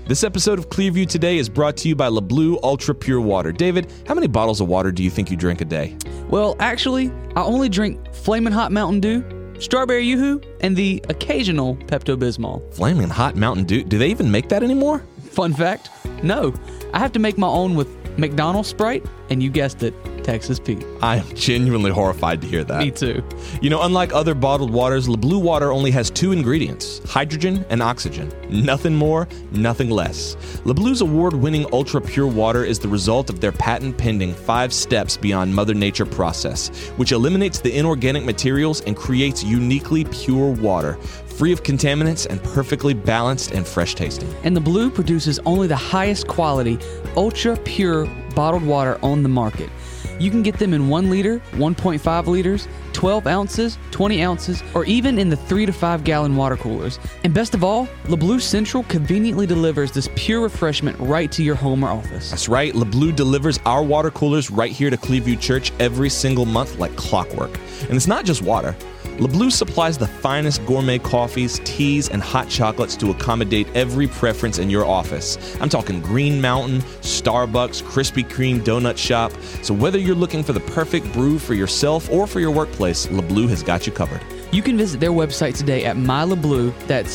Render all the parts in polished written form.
This episode of Clearview Today is brought to you by LeBlue Ultra Pure Water. David, how many bottles of water do you think you drink a day? Well, actually, I only drink Flamin' Hot Mountain Dew, Strawberry Yoo-Hoo, and the occasional Pepto-Bismol. Flaming Hot Mountain Dew? Do they even make that anymore? Fun fact, no. I have to make my own with McDonald's Sprite, and you guessed it, Texas Pete. I am genuinely horrified to hear that. Me too. You know, unlike other bottled waters, LeBlue water only has two ingredients, hydrogen and oxygen. Nothing more, nothing less. LeBlue's award-winning ultra pure water is the result of their patent-pending 5 steps beyond Mother Nature process, which eliminates the inorganic materials and creates uniquely pure water, free of contaminants and perfectly balanced and fresh tasting. And the Blue produces only the highest quality, ultra pure bottled water on the market. You can get them in 1 liter, 1.5 liters, 12 ounces, 20 ounces, or even in the 3 to 5 gallon water coolers. And best of all, LeBlue Central conveniently delivers this pure refreshment right to your home or office. That's right, LeBlue delivers our water coolers right here to Clearview Church every single month like clockwork. And it's not just water. LeBlue supplies the finest gourmet coffees, teas, and hot chocolates to accommodate every preference in your office. I'm talking Green Mountain, Starbucks, Krispy Kreme donut shop. So whether you're looking for the perfect brew for yourself or for your workplace, LeBlue has got you covered. You can visit their website today at MyLeBlue, that's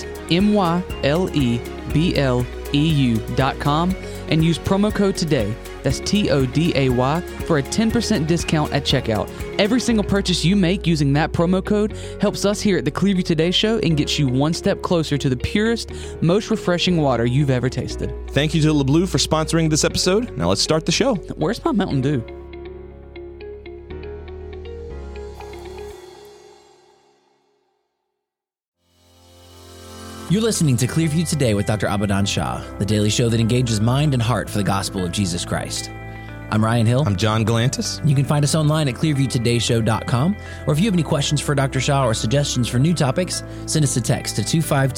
MyLebleu.com, and use promo code TODAY, that's TODAY, for a 10% discount at checkout. Every single purchase you make using that promo code helps us here at the Clearview Today Show and gets you one step closer to the purest, most refreshing water you've ever tasted. Thank you to LeBlue for sponsoring this episode. Now let's start the show. Where's my Mountain Dew? You're listening to Clearview Today with Dr. Abadan Shah, the daily show that engages mind and heart for the gospel of Jesus Christ. I'm Ryan Hill. I'm John Galantis. You can find us online at clearviewtodayshow.com, or if you have any questions for Dr. Shah or suggestions for new topics, send us a text to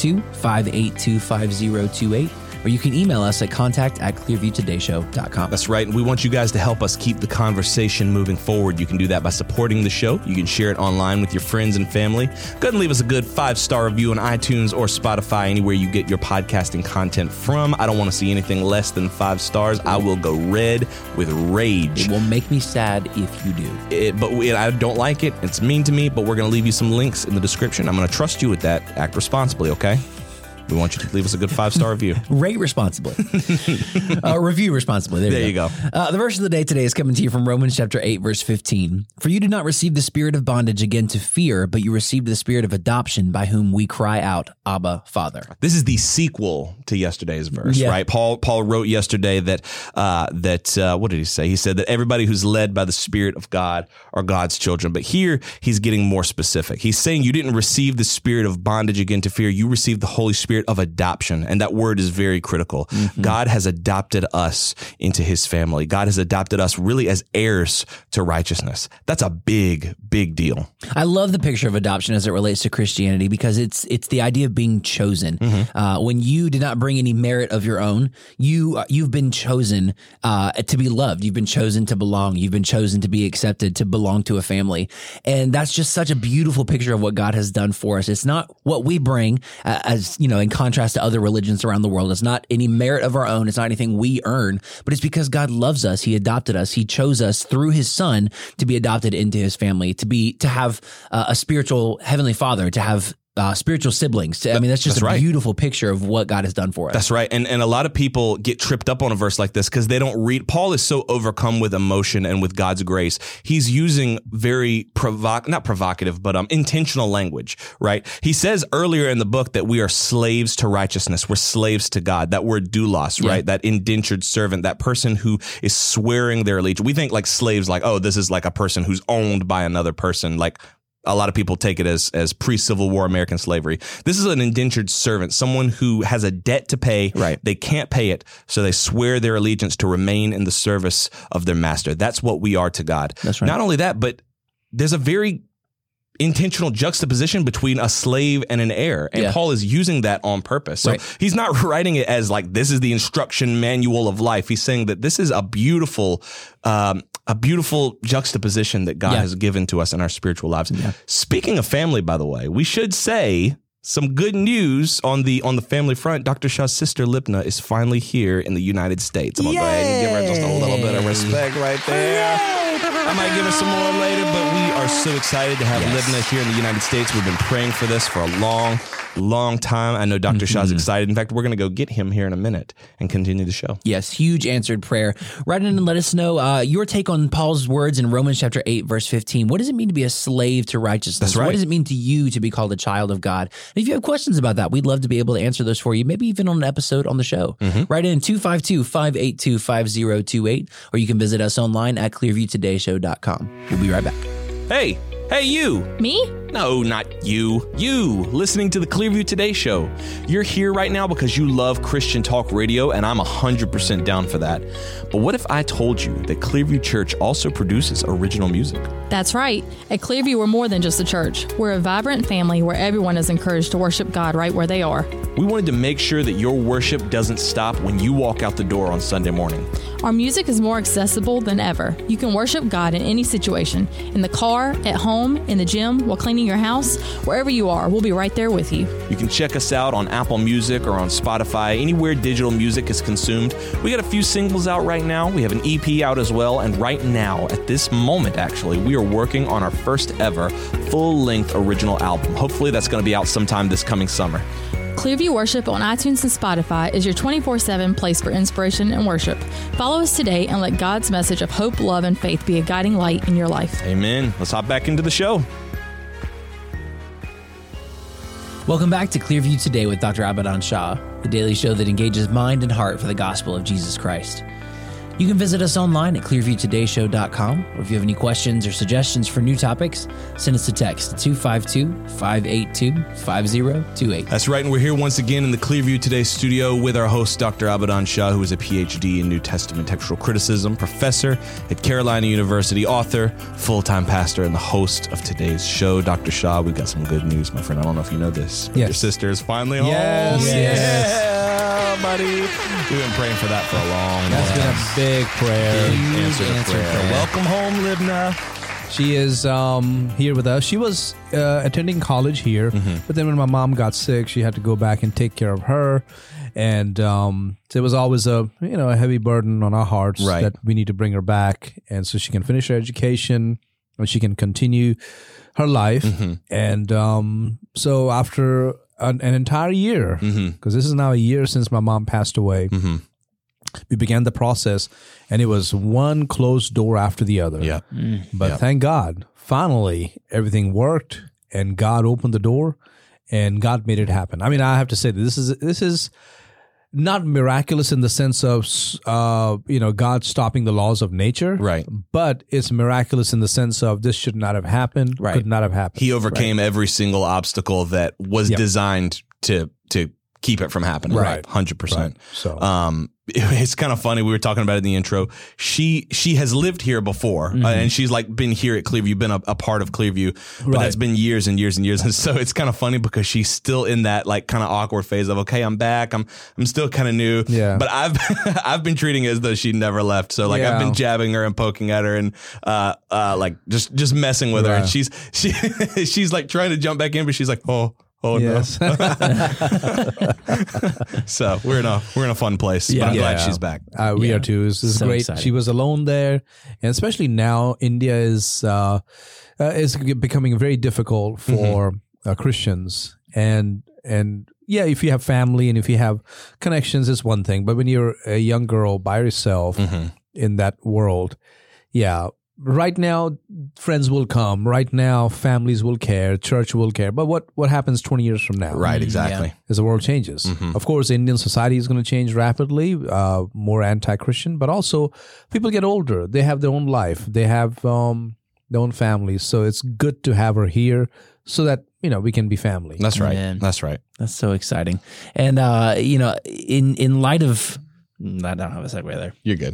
252-582-5028, or you can email us at contact@clearviewtodayshow.com. That's right. And we want you guys to help us keep the conversation moving forward. You can do that by supporting the show. You can share it online with your friends and family. Go ahead and leave us a good 5-star review on iTunes or Spotify, anywhere you get your podcasting content from. I don't want to see anything less than 5 stars. I will go red with rage. It will make me sad if you do. I don't like it. It's mean to me, but we're going to leave you some links in the description. I'm going to trust you with that. Act responsibly, okay? We want you to leave us a good 5-star review. Rate responsibly. Review responsibly. There you go. The verse of the day today is coming to you from Romans chapter 8, verse 15. For you did not receive the spirit of bondage again to fear, but you received the spirit of adoption, by whom we cry out, Abba, Father. This is the sequel to yesterday's verse, right? Paul wrote yesterday that what did he say? He said that everybody who's led by the Spirit of God are God's children. But here he's getting more specific. He's saying you didn't receive the spirit of bondage again to fear. You received the Holy Spirit of adoption. And that word is very critical. Mm-hmm. God has adopted us into his family. God has adopted us really as heirs to righteousness. That's a big, big deal. I love the picture of adoption as it relates to Christianity, because it's the idea of being chosen. Mm-hmm. When you did not bring any merit of your own, you've been chosen to be loved. You've been chosen to belong. You've been chosen to be accepted, to belong to a family. And that's just such a beautiful picture of what God has done for us. It's not what we bring as, in contrast to other religions around the world. It's not any merit of our own. It's not anything we earn, but it's because God loves us. He adopted us. He chose us through his son to be adopted into his family, to have a spiritual heavenly father, to have spiritual siblings. That's just a beautiful picture of what God has done for us. That's right. And a lot of people get tripped up on a verse like this because they don't read. Paul is so overcome with emotion and with God's grace. He's using very not provocative, but intentional language, right? He says earlier in the book that we are slaves to righteousness. We're slaves to God. That word doulos, right? That indentured servant, that person who is swearing their allegiance. We think like slaves, like, oh, this is like a person who's owned by another person, like a lot of people take it as pre-Civil War American slavery. This is an indentured servant, someone who has a debt to pay. Right. They can't pay it, so they swear their allegiance to remain in the service of their master. That's what we are to God. That's right. Not only that, but there's a very intentional juxtaposition between a slave and an heir. And Paul is using that on purpose. So he's not writing it as like, this is the instruction manual of life. He's saying that this is a beautiful juxtaposition that God has given to us in our spiritual lives. Yeah. Speaking of family, by the way, we should say some good news on the family front. Dr. Shah's sister Libna is finally here in the United States. I'm gonna go ahead and give her just a little bit of respect right there. I might give her some more later, but we are so excited to have Libna here in the United States. We've been praying for this for a long time. I know Dr. Shah's excited. In fact, we're going to go get him here in a minute and continue the show. Yes, huge answered prayer. Write in and let us know your take on Paul's words in Romans chapter 8, verse 15. What does it mean to be a slave to righteousness? That's right. What does it mean to you to be called a child of God? And if you have questions about that, we'd love to be able to answer those for you, maybe even on an episode on the show. Write in 252-582-5028, or you can visit us online at clearviewtodayshow.com. We'll be right back. Hey, you. Me? No, not you. You, listening to the Clearview Today Show. You're here right now because you love Christian talk radio, and I'm 100% down for that. But what if I told you that Clearview Church also produces original music? That's right. At Clearview, we're more than just a church. We're a vibrant family where everyone is encouraged to worship God right where they are. We wanted to make sure that your worship doesn't stop when you walk out the door on Sunday morning. Our music is more accessible than ever. You can worship God in any situation, in the car, at home, in the gym, while cleaning your house, wherever you are, we'll be right there with you. You can check us out on Apple Music or on Spotify, anywhere digital music is consumed. We got a few singles out right now. We have an EP out as well. And right now, at this moment, actually, we are working on our first ever full-length original album. Hopefully that's going to be out sometime this coming summer. Clearview Worship on iTunes and Spotify is your 24/7 place for inspiration and worship. Follow us today and let God's message of hope, love, and faith be a guiding light in your life. Amen. Let's hop back into the show. Welcome back to Clearview Today with Dr. Abadan Shah, the daily show that engages mind and heart for the gospel of Jesus Christ. You can visit us online at clearviewtodayshow.com, or if you have any questions or suggestions for new topics, send us a text to 252-582-5028. That's right, and we're here once again in the Clearview Today studio with our host, Dr. Abadan Shah, who is a PhD in New Testament textual criticism, professor at Carolina University, author, full-time pastor, and the host of today's show. Dr. Shah, we've got some good news, my friend. I don't know if you know this. Yes. Your sister is finally home. Yes. Yeah, buddy. We've been praying for that for a long time. That's been a big prayer. Answer to prayer. Welcome home, Libna. She is here with us. She was attending college here, but then when my mom got sick, she had to go back and take care of her. And so it was always a heavy burden on our hearts that we need to bring her back, and so she can finish her education and she can continue her life. And so after an entire year, because this is now a year since my mom passed away, we began the process, and it was one closed door after the other. Yeah. But thank God, finally, everything worked, and God opened the door, and God made it happen. I mean, I have to say that this is not miraculous in the sense of God stopping the laws of nature, right? But it's miraculous in the sense of this should not have happened, could not have happened. He overcame every single obstacle that was designed to keep it from happening, right? 100%. Right. So, it's kind of funny. We were talking about it in the intro. She has lived here before, and she's like been here at Clearview, been a part of Clearview, but that's been years and years and years. And so it's kind of funny because she's still in that like kind of awkward phase of, okay, I'm back. I'm still kind of new. Yeah. But I've been treating it as though she never left. So like I've been jabbing her and poking at her and like just messing with her. And she's like trying to jump back in, but she's like, Oh yes. No! So we're in a fun place. But I'm glad she's back. We are too. This is so great. Exciting. She was alone there, and especially now, India is becoming very difficult for Christians. And if you have family and if you have connections, it's one thing. But when you're a young girl by yourself in that world, right now, friends will come. Right now, families will care. Church will care. But what happens 20 years from now? Right, exactly. As the world changes. Of course, Indian society is going to change rapidly, more anti-Christian. But also, people get older. They have their own life. They have their own families. So it's good to have her here so that, we can be family. That's right. Amen. That's right. That's so exciting. And, in light of... I don't have a segue there. You're good.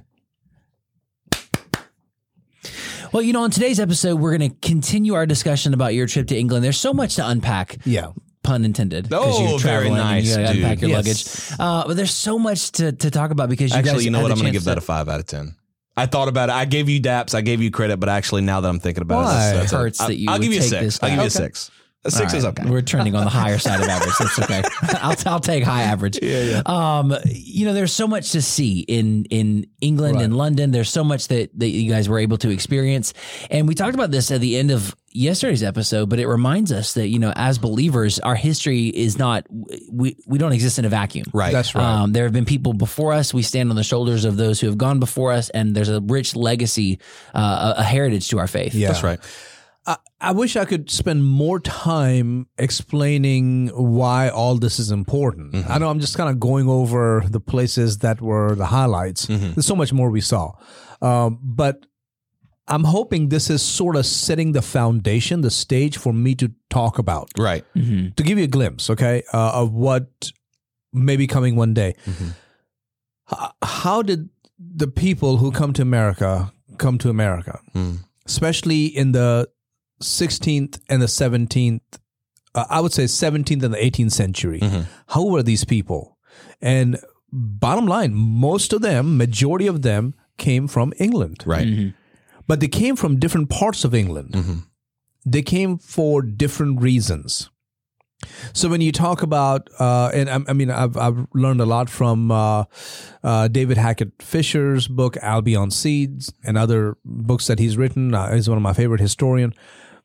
Well, on today's episode, we're going to continue our discussion about your trip to England. There's so much to unpack. Yeah. Pun intended. Oh, very nice, and you unpack your luggage. Yes. But there's so much to talk about because you actually, guys you know what? I'm going to give that to... a 5 out of 10. I thought about it. I gave you daps. I gave you credit, but actually, now that I'm thinking about it hurts that you. I'll give you a 6. This I'll give you a 6. 6 is okay. We're trending on the higher side of average. That's okay. I'll take high average. There's so much to see in England and London. There's so much that you guys were able to experience. And we talked about this at the end of yesterday's episode, but it reminds us that, as believers, our history is not, we don't exist in a vacuum. Right. That's right. There have been people before us. We stand on the shoulders of those who have gone before us, and there's a rich legacy, a heritage to our faith. Yeah. That's right. I wish I could spend more time explaining why all this is important. I know I'm just kind of going over the places that were the highlights. There's so much more we saw. But I'm hoping this is sort of setting the foundation, the stage for me to talk about. Right. To give you a glimpse, okay, of what may be coming one day. How did the people who come to America come to America? Especially in the 16th and the 17th, I would say 17th and the 18th century. How were these people? And bottom line, most of them, majority of them came from England. Right. But they came from different parts of England. They came for different reasons. So when you talk about, and I've learned a lot from David Hackett Fisher's book, Albion Seeds, and other books that he's written. He's one of my favorite historians.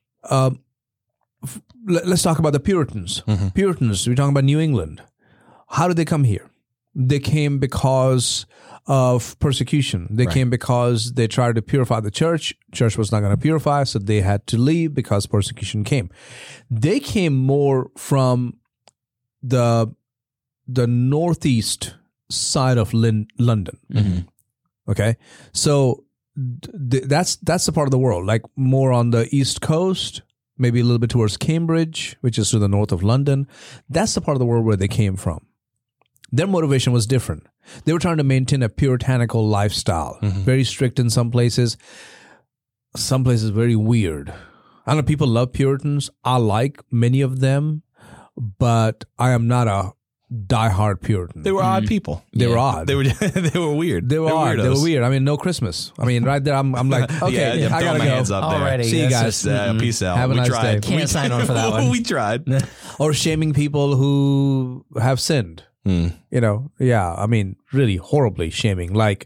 Let's talk about the Puritans. Puritans, we're talking about New England. How did they come here? They came because of persecution. They came because they tried to purify the church. Church was not going to purify, so they had to leave because persecution came. They came more from the northeast side of London. Okay, so that's the part of the world, like more on the east coast, maybe a little bit towards Cambridge, which is to the north of London. That's the part of the world where they came from. Their motivation was different. They were trying to maintain a puritanical lifestyle, very strict in some places very weird. I know people love Puritans. I like many of them, but I am not a diehard Puritan. They were odd people. They were odd. They were weird. They were odd. weirdos. They were weird. I mean, no Christmas. I mean, right there, I'm like, okay, yeah, I throw gotta my go. hands up there. Alrighty. See you That's guys. Peace out. Have a we nice tried. day. Can't sign on for that one. We tried. Or shaming people who have sinned. I mean, really horribly shaming, like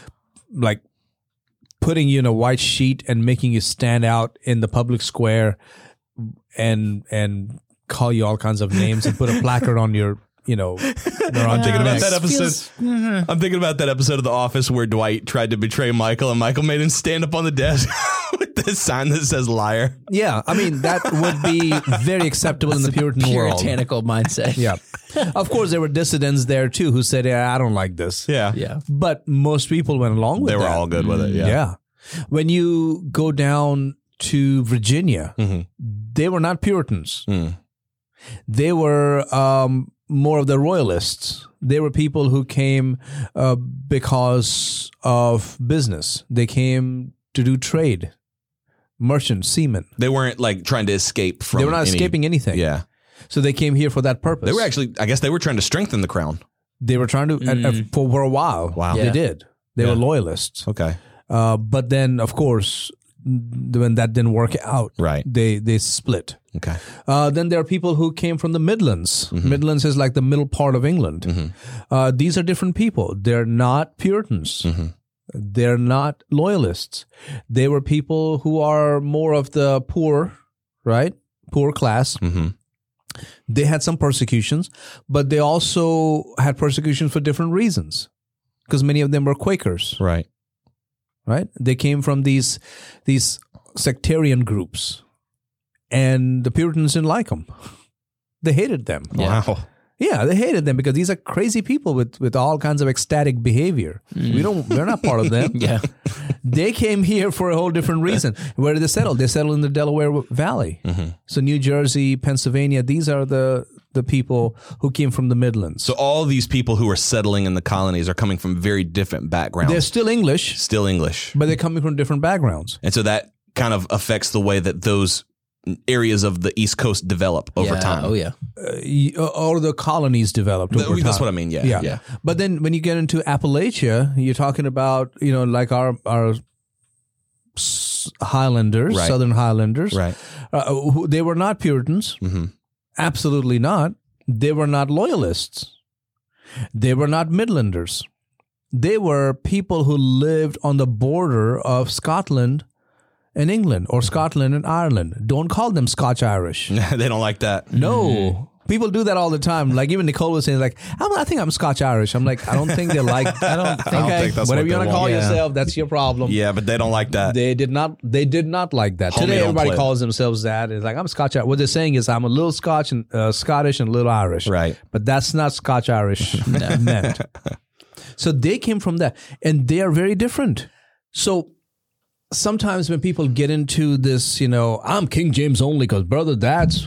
putting you in a white sheet and making you stand out in the public square and call you all kinds of names and put a placard on your, I'm thinking about that episode. I'm thinking about that episode of The Office where Dwight tried to betray Michael, and Michael made him stand up on the desk with this sign that says liar. Yeah, I mean, that would be very acceptable in the Puritan world. Puritanical mindset. Yeah. Of course, there were dissidents there, too, who said, I don't like this. Yeah. But most people went along with They that. were all good with it. Yeah. When you go down to Virginia, they were not Puritans. They were more of the royalists. They were people who came because of business. They came to do trade. Merchants, seamen. They weren't like trying to escape from They were not escaping anything. Yeah. So they came here for that purpose. They were actually, I guess they were trying to strengthen the crown. They were trying to, for a while. Wow. They Yeah. did. They were loyalists. Okay. But then, of course, when that didn't work out, Right. they split. Okay. Then there are people who came from the Midlands. Midlands is like the middle part of England. These are different people. They're not Puritans. They're not loyalists. They were people who are more of the poor, right? Poor class. They had some persecutions, but they also had persecutions for different reasons because many of them were Quakers. Right. Right? They came from these sectarian groups, and the Puritans didn't like them. They hated them. Wow. Yeah, they hated them because these are crazy people with all kinds of ecstatic behavior. We're not part of them. Yeah. They came here for a whole different reason. Where did they settle? They settled in the Delaware Valley. So New Jersey, Pennsylvania, these are the people who came from the Midlands. So all these people who are settling in the colonies are coming from very different backgrounds. They're still English, Still English. but they're coming from different backgrounds. And so that kind of affects the way that those areas of the East Coast develop over time. Oh, yeah. Or the colonies developed over time. That's what I mean. Yeah. But then when you get into Appalachia, you're talking about, like our Highlanders, Right. Southern Highlanders. Right. They were not Puritans. Mm-hmm. Absolutely not. They were not Loyalists. They were not Midlanders. They were people who lived on the border of Scotland and England, or Scotland and Ireland. Don't call them Scotch-Irish. They don't like that. No. People do that all the time. Like even Nicole was saying, like, I think I'm Scotch-Irish. I'm like, I don't think they like. I don't think that's whatever what you want they to call want. yourself, that's your problem. Yeah, but they don't like that. They did not like that. Homie Today, don't everybody play. calls themselves that. It's like, I'm Scotch. What they're saying is I'm a little Scotch and Scottish and a little Irish. Right. But that's not Scotch-Irish meant. So they came from that, and they are very different. So sometimes when people get into this, I'm King James only because, brother, that's...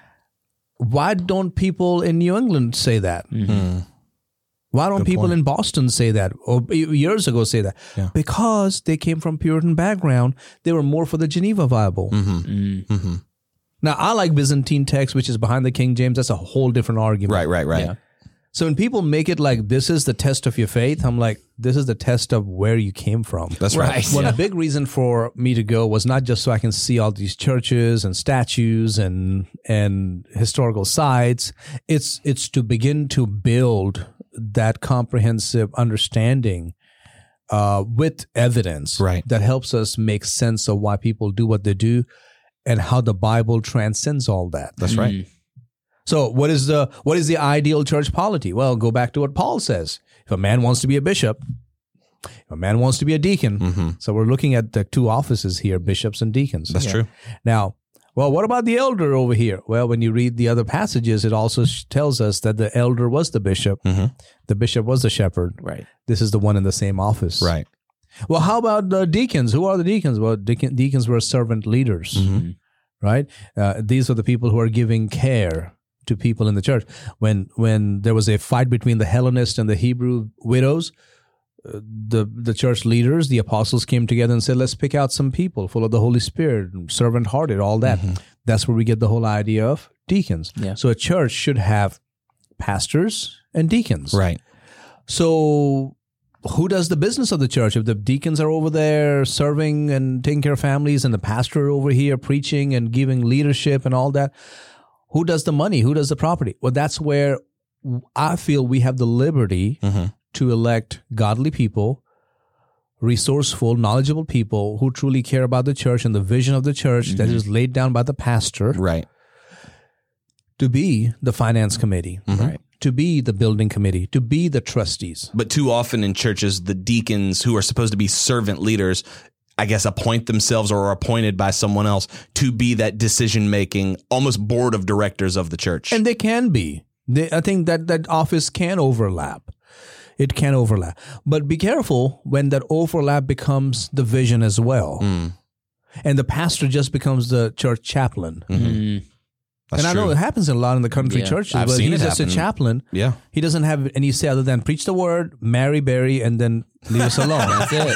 Why don't people in New England say that? Mm-hmm. Why don't people in Boston say that? Or years ago say that? Yeah. Because they came from Puritan background. They were more for the Geneva Bible. Mm-hmm. Mm-hmm. Now, I like Byzantine text, which is behind the King James. That's a whole different argument. Right. Yeah. So when people make it like this is the test of your faith, I'm like, this is the test of where you came from. That's right. Well, a big reason for me to go was not just so I can see all these churches and statues and historical sites. It's to begin to build that comprehensive understanding with evidence Right. that helps us make sense of why people do what they do and how the Bible transcends all that. That's right. So what is the ideal church polity? Well, go back to what Paul says. If a man wants to be a bishop, if a man wants to be a deacon. So we're looking at the two offices here, bishops and deacons. That's true. Now, well, what about the elder over here? Well, when you read the other passages, it also tells us that the elder was the bishop. The bishop was the shepherd. Right. This is the one in the same office. Right. Well, how about the deacons? Who are the deacons? Well, deacons were servant leaders, right? These are the people who are giving care to people in the church. When there was a fight between the Hellenist and the Hebrew widows, the church leaders, the apostles came together and said, let's pick out some people full of the Holy Spirit, servant-hearted, all that. That's where we get the whole idea of deacons. Yeah. So a church should have pastors and deacons. Right. So who does the business of the church? If the deacons are over there serving and taking care of families and the pastor over here preaching and giving leadership and all that, who does the money? Who does the property? Well, that's where I feel we have the liberty to elect godly people, resourceful, knowledgeable people who truly care about the church and the vision of the church that is laid down by the pastor Right. to be the finance committee, right? To be the building committee, to be the trustees. But too often in churches, the deacons who are supposed to be servant leaders, I guess, appoint themselves or are appointed by someone else to be that decision-making, almost board of directors of the church. And they can be. I think that office can overlap. It can overlap. But be careful when that overlap becomes the vision as well. And the pastor just becomes the church chaplain. That's I true. know it happens a lot in the country Yeah. churches, I've but seen he's it just a happen. chaplain. Yeah. He doesn't have any say other than preach the word, marry, bury, and then leave us alone. That's it.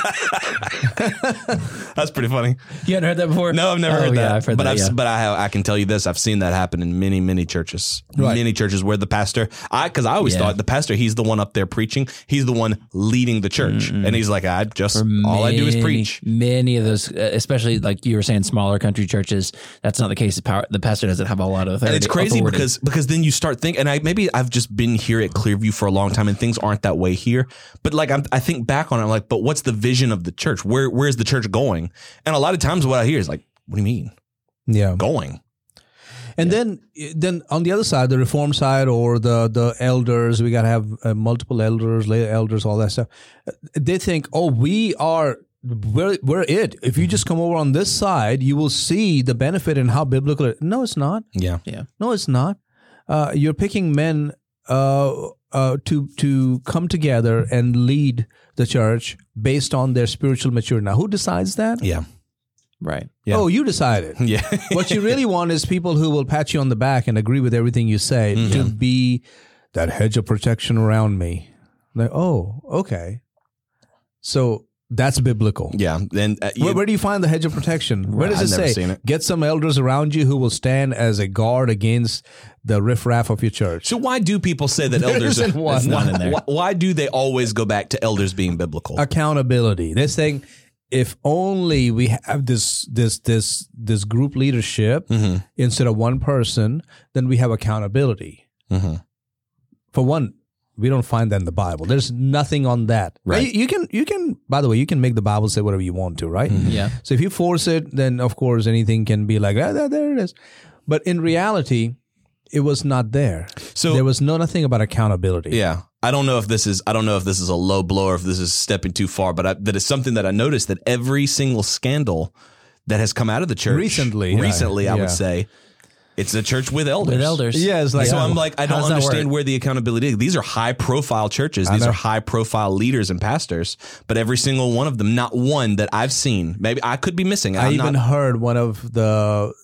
That's pretty funny. You hadn't heard that before? No, I've never Oh, heard that. Yeah, I've heard but that. Yeah. But I can tell you this: I've seen that happen in many, many churches. Right. Many churches where the pastor, because I always Yeah. thought the pastor, he's the one up there preaching. He's the one leading the church, and he's like, all I do is preach. Many of those, especially like you were saying, smaller country churches, that's not the case. The pastor doesn't have a lot of authority. And it's crazy authority. because then you start thinking, and maybe I've just been here at Clearview for a long time, and things aren't that way here. But like I think back on it, I'm like, but what's the vision of the church? Where's the church going? And a lot of times, what I hear is like, what do you mean Yeah. going? And then on the other side, the reform side or the elders, we got to have multiple elders, lay elders, all that stuff. They think, oh, we're it. If you just come over on this side, you will see the benefit and how biblical it is. No, it's not. Yeah. No, it's not. You're picking men to come together and lead the church based on their spiritual maturity. Now, who decides that? Yeah. Right. Yeah. Oh, you decided. Yeah. What you really want is people who will pat you on the back and agree with everything you say to be that hedge of protection around me. Like, oh, okay. So that's biblical. Yeah. And Where do you find the hedge of protection? Where does I've it never say? seen it. Get some elders around you who will stand as a guard against the riffraff of your church. so why do people say that elders? isn't one. Why do they always go back to elders being biblical? Accountability. They're saying if only we have this group leadership instead of one person, then we have accountability. For one, we don't find that in the Bible. There's nothing on that. Right. You can. By the way, you can make the Bible say whatever you want to, right? Yeah. So if you force it, then of course anything can be like, there it is. But in reality, it was not there. So there was nothing about accountability. Yeah. I don't know if this is a low blow or if this is stepping too far, but that is something that I noticed, that every single scandal that has come out of the church recently, I would say, it's a church with elders. With elders. Yeah, it's like, so I'm like, I don't understand where the accountability is. These are high profile churches. These are high profile leaders and pastors, but every single one of them, not one that I've seen. Maybe I could be missing. I even heard one of the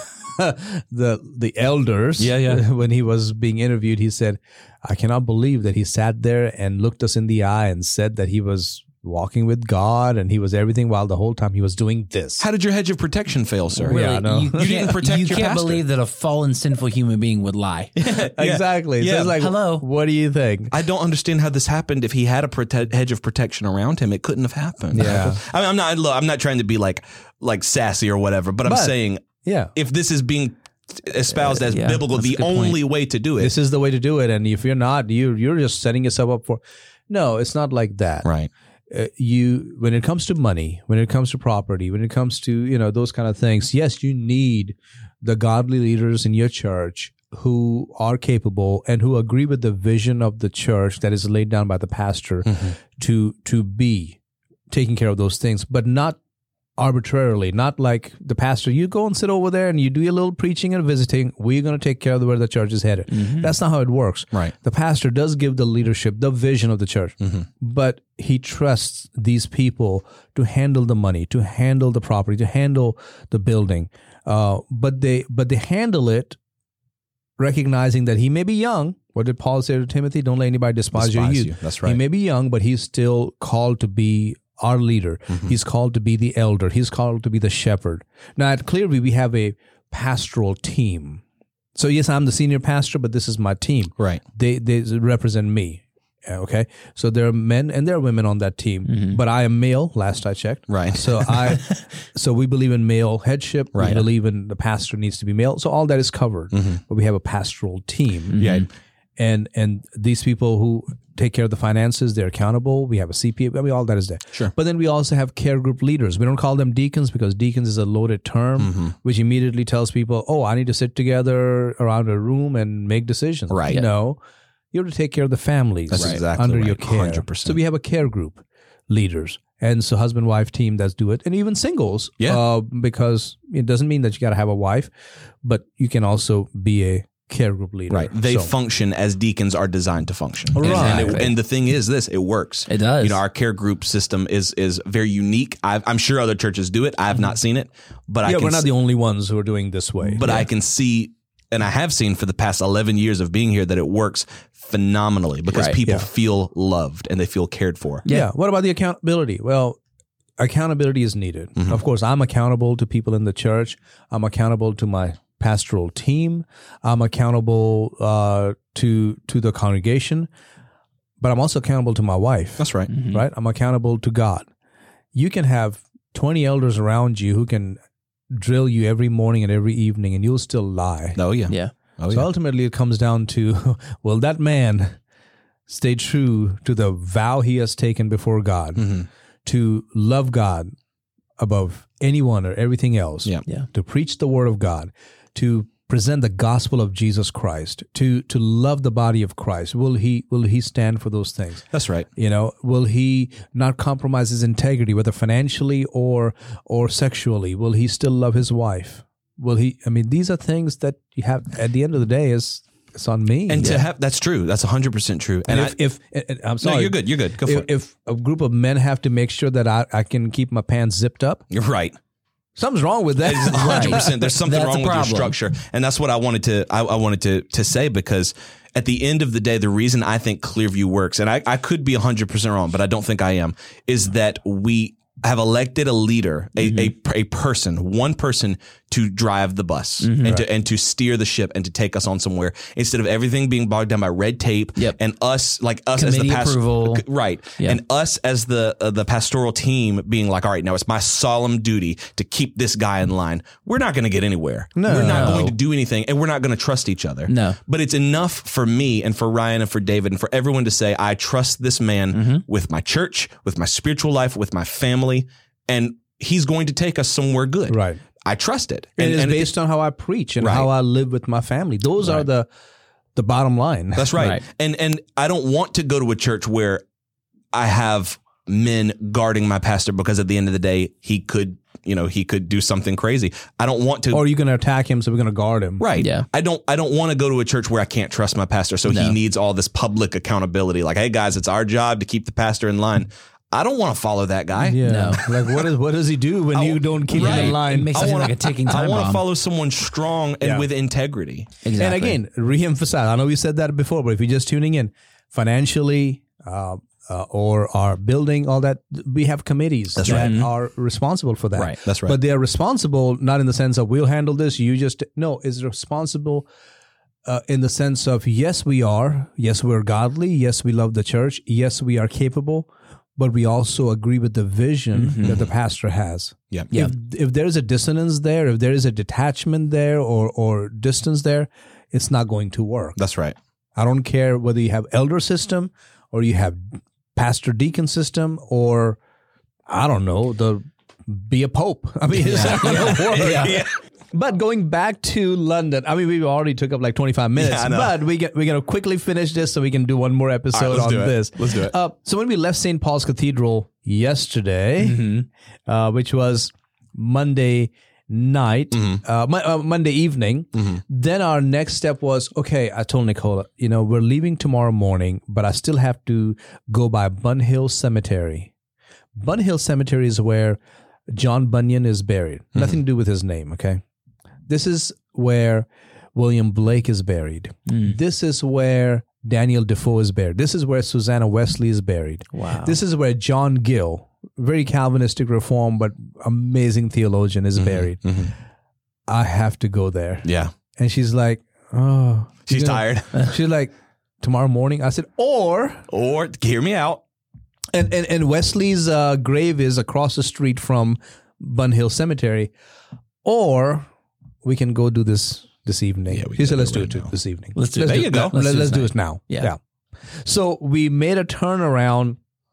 elders, when he was being interviewed, he said, I cannot believe that he sat there and looked us in the eye and said that he was walking with God and he was everything, while the whole time he was doing this. How did your hedge of protection fail, sir? Really, Yeah, no. you didn't protect your You can't pastor. believe that a fallen, sinful human being would lie. Exactly. Yeah. So it's like, Hello. what do you think? I don't understand how this happened. If he had a hedge of protection around him, it couldn't have happened. Yeah. I mean, I'm not trying to be like sassy or whatever, but I'm saying, Yeah. if this is being espoused as biblical, that's a the good point. only way to do it. This is the way to do it. And if you're not, you're just setting yourself up for. No, it's not like that. Right. When it comes to money, when it comes to property, when it comes to, those kind of things, yes, you need the godly leaders in your church who are capable and who agree with the vision of the church that is laid down by the pastor to be taking care of those things, but not arbitrarily, not like the pastor, you go and sit over there and you do your little preaching and visiting. We're going to take care of where the church is headed. That's not how it works. Right. The pastor does give the leadership, the vision of the church, but he trusts these people to handle the money, to handle the property, to handle the building. But they handle it recognizing that he may be young. What did Paul say to Timothy? Don't let anybody despise your youth. That's right. He may be young, but he's still called to be our leader. He's called to be the elder. He's called to be the shepherd. Now at Clearview, we have a pastoral team. So yes, I'm the senior pastor, but this is my team. Right. They represent me. Okay. So there are men and there are women on that team, but I am male. Last I checked. Right. So we believe in male headship. Right. We believe in the pastor needs to be male. So all that is covered, but we have a pastoral team. Yeah. And these people who take care of the finances, they're accountable. We have a CPA. I mean, all that is there. Sure. But then we also have care group leaders. We don't call them deacons because deacons is a loaded term, which immediately tells people, oh, I need to sit together around a room and make decisions. Right. No, you have to take care of the families That's exactly under right. your care. 100%. So we have a care group leaders. And so husband-wife team that do it. And even singles. Yeah. Because it doesn't mean that you got to have a wife, but you can also be a care group leader. Right. They So- function as deacons are designed to function. Right. And the thing is this, it works. It does. Our care group system is very unique. I'm sure other churches do it. I have not seen it, but I can we're not the only ones who are doing this way. but I can see, and I have seen for the past 11 years of being here, that it works phenomenally because Right. people Yeah. feel loved and they feel cared for. Yeah. What about the accountability? Well, accountability is needed. Of course, I'm accountable to people in the church. I'm accountable to my pastoral team. I'm accountable to the congregation, but I'm also accountable to my wife. That's right. Right? I'm accountable to God. You can have 20 elders around you who can drill you every morning and every evening, and you'll still lie. Oh, yeah. Yeah. Oh, So yeah. ultimately, it comes down to, will that man stay true to the vow he has taken before God to love God above anyone or everything else, Yeah. Yeah. to preach the word of God, to present the gospel of Jesus Christ, to love the body of Christ? Will he stand for those things? That's right. Will he not compromise his integrity, whether financially or sexually? Will he still love his wife? Will he? I mean, these are things that you have. At the end of the day, it's on me. And to have, that's true. That's 100% true. And And if I'm sorry, no, you're good. You're good. Go for it. If a group of men have to make sure that I can keep my pants zipped up, You're right. something's wrong with that. 100%. There's something That's wrong a with your problem. structure. And that's what I wanted to say, because at the end of the day, the reason I think Clearview works, and I could be 100% wrong, but I don't think I am, is that have elected a leader, a person, one person to drive the bus and to steer the ship and to take us on somewhere instead of everything being bogged down by red tape and us as Committee the approval. right. And us as the pastoral team being like, all right, now it's my solemn duty to keep this guy in line. We're not going to get anywhere. No. We're not going to do anything, and we're not going to trust each other. No. But it's enough for me and for Ryan and for David and for everyone to say, I trust this man with my church, with my spiritual life, with my family, and he's going to take us somewhere good. Right. I trust it. And it's based on how I preach and Right. how I live with my family. Those are the bottom line. That's right. Right. And I don't want to go to a church where I have men guarding my pastor because at the end of the day, he could do something crazy. I don't want to. Or you're going to attack him, so we're going to guard him. Right. Yeah. I don't want to go to a church where I can't trust my pastor. So he needs all this public accountability. Like, hey guys, it's our job to keep the pastor in line. I don't want to follow that guy. Yeah. No. Like, what does he do when you don't keep him in It line? makes it feel like a ticking I time want to bomb. follow someone strong and with integrity. Exactly. And again, re-emphasize. I know we said that before, but if you're just tuning in, financially or our building, all that, we have committees that are responsible for that. Right. That's right. But they are responsible not in the sense of we'll handle this. Is responsible in the sense of yes, we are. Yes, we're godly. Yes, we love the church. Yes, we are capable. But we also agree with the vision that the pastor has. Yeah. If there is a dissonance there, if there is a detachment there or distance there, it's not going to work. That's right. I don't care whether you have elder system or you have pastor deacon system or I don't know, be a pope. I mean, it's not going to work. But going back to London, I mean, we already took up like 25 minutes, Yeah, I know. but we're going to quickly finish this so we can do one more episode All right, let's on do it. this. Let's do it. So when we left St. Paul's Cathedral yesterday, which was Monday night, Monday evening, then our next step was, okay, I told Nicola, we're leaving tomorrow morning, but I still have to go by Bun Hill Cemetery. Bun Hill Cemetery is where John Bunyan is buried. Nothing to do with his name, okay? This is where William Blake is buried. This is where Daniel Defoe is buried. This is where Susanna Wesley is buried. Wow. This is where John Gill, very Calvinistic reform, but amazing theologian, is buried. I have to go there. Yeah. And she's like, oh. She's tired. She's like, tomorrow morning? I said, or Hear me out. And Wesley's grave is across the street from Bun Hill Cemetery, or we can go do this evening. Yeah, we She can said, do let's it do right it now. this evening. Let's do it. There you go. Let's do it now. Yeah. So we made a turnaround.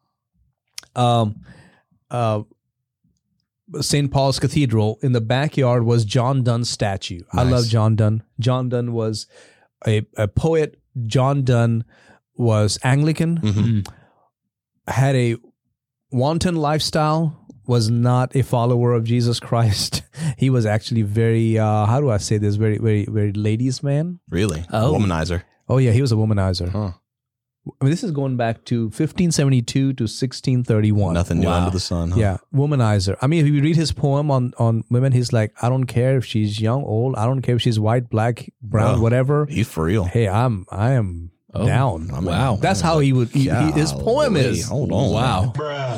St. Paul's Cathedral, in the backyard was John Donne's statue. I Nice. love John Donne. John Donne was a poet. John Donne was Anglican, had a wanton lifestyle, was not a follower of Jesus Christ. He was actually very, how do I say this, very, very, very ladies' man. Really? Oh. Womanizer. Oh, yeah, he was a womanizer. Huh. I mean, this is going back to 1572 to 1631. Nothing new Wow. under the sun. Huh? Yeah, womanizer. I mean, if you read his poem on women, he's like, I don't care if she's young, old. I don't care if she's white, black, brown, Oh. whatever. He's for real. Hey, I am down. I mean, Wow. That's how he would. His poem Golly, is. Hold on. Wow.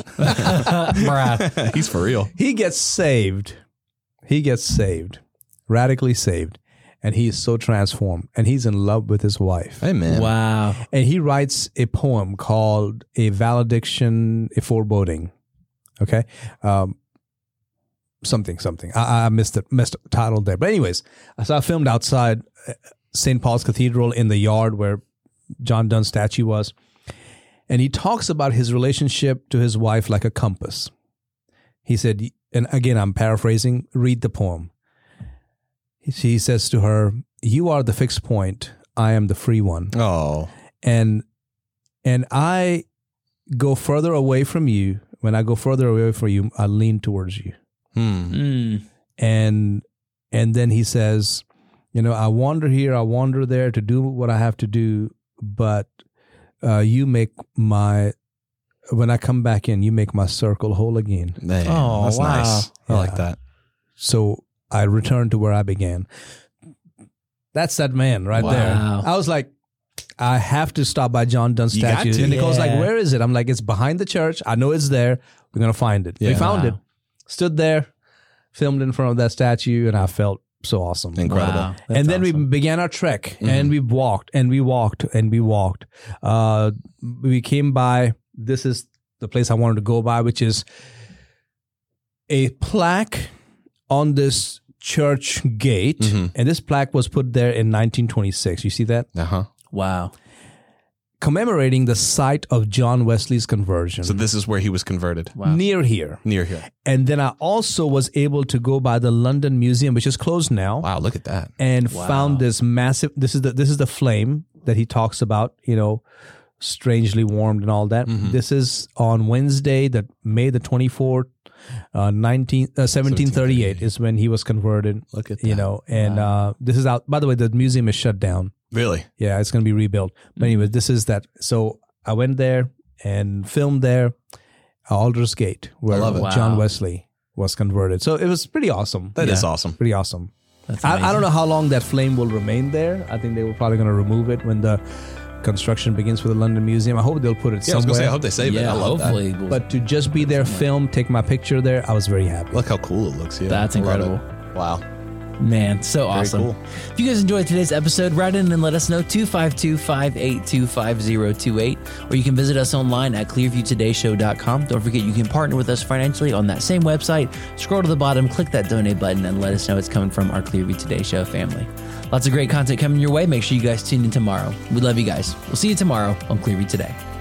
Bruh. He's for real. He gets saved. He gets saved, radically saved, and he is so transformed. And he's in love with his wife. Hey, man. Wow. And he writes a poem called "A Valediction, a Foreboding." Okay, something. I missed the title there, but anyways, so I filmed outside St. Paul's Cathedral in the yard where John Donne's statue was, and he talks about his relationship to his wife like a compass. He said, and again, I'm paraphrasing. Read the poem. He says to her, "You are the fixed point. I am the free one." Oh. And I go further away from you. When I go further away from you, I lean towards you. Mm. And then he says, I wander here, I wander there to do what I have to do, but you make when I come back in, you make my circle whole again. Man, Oh, that's wow. nice. I like Yeah. that. So I return to where I began. That's that man right there. Wow. I was like, I have to stop by John Donne's You got statue. to. And Nicole's like, Yeah. where is it? I'm like, it's behind the church. I know it's there. We're going to find it. Yeah. We found Wow. it. Stood there, filmed in front of that statue, and I felt so awesome. Incredible. Wow. And then we began our trek, and we walked, and we walked, and we walked. We came by, this is the place I wanted to go by, which is a plaque on this church gate. And this plaque was put there in 1926. You see that? Uh-huh. Wow. Commemorating the site of John Wesley's conversion. So this is where he was converted. Wow. Near here. Near here. And then I also was able to go by the London Museum, which is closed now. Wow, look at that. And found this massive, this is the flame that he talks about, strangely warmed and all that. This is on Wednesday, May the 24th, 1738 is when he was converted. Look at that. And this is out, by the way, the museum is shut down. Really? Yeah, it's going to be rebuilt. But anyway, this is that. So I went there and filmed there, Alder's Gate, where love it. John Wow. Wesley was converted. So it was pretty awesome. That is Yeah. awesome. Pretty awesome. That's I don't amazing. know how long that flame will remain there. I think they were probably going to remove it when the construction begins for the London Museum. I hope they'll put it Yeah, I was somewhere. going to say, I hope they save it. Yeah, I love hopefully. that. We'll- But to just be there, film, take my picture there, I was very happy. Look how cool it looks. Yeah, That's I love incredible. it. Wow. Man, so awesome. cool. If you guys enjoyed today's episode, write in and let us know, 252-582-5028, or you can visit us online at clearviewtodayshow.com. Don't forget you can partner with us financially on that same website. Scroll to the bottom, click that donate button, and let us know it's coming from our Clearview Today Show family. Lots of great content coming your way. Make sure you guys tune in tomorrow. We love you guys. We'll see you tomorrow on Clearview Today.